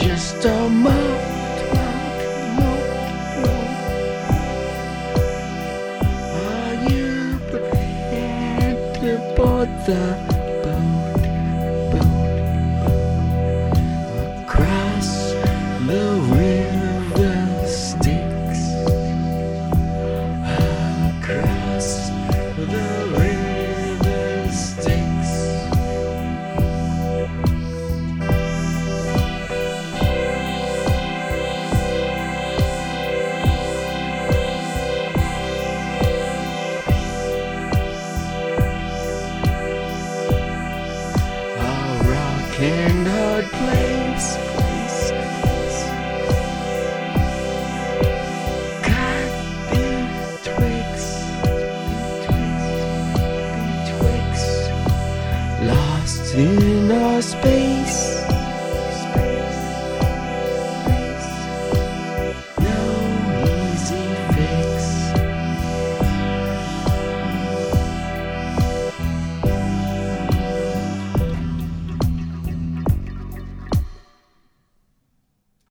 just a moat. Are you prepared to board the boat across the river Styx? Across the river Styx. And hard place, caught betwixt, lost in our space.